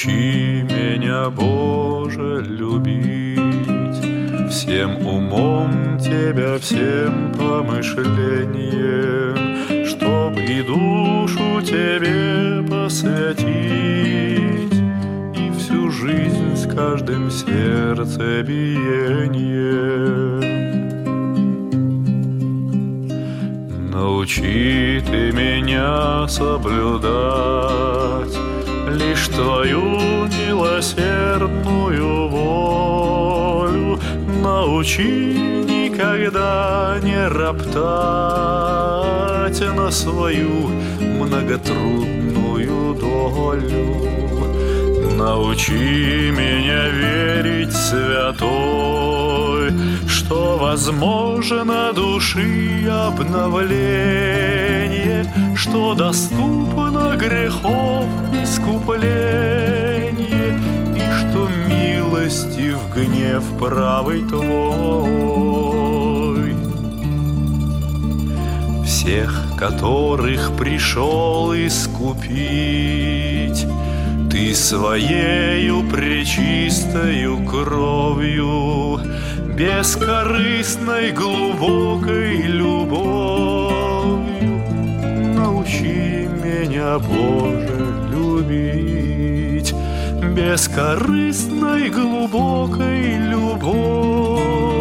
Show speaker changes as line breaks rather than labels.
Научи меня, Боже, любить всем умом Тебя, всем помышлением, чтоб и душу Тебе посвятить, и всю жизнь с каждым сердцебиением. Научи Ты меня соблюдать лишь Твою милосердную волю. Научи никогда не роптать на свою многотрудную долю. Научи меня верить святой, что возможно души обновление, что доступно грехов искупление, и что милостив гнев правый Твой. Всех, которых пришел искупить Ты своею пречистою кровью, бескорыстной глубокой любовью, научи меня, Боже, любить бескорыстной глубокой любовью.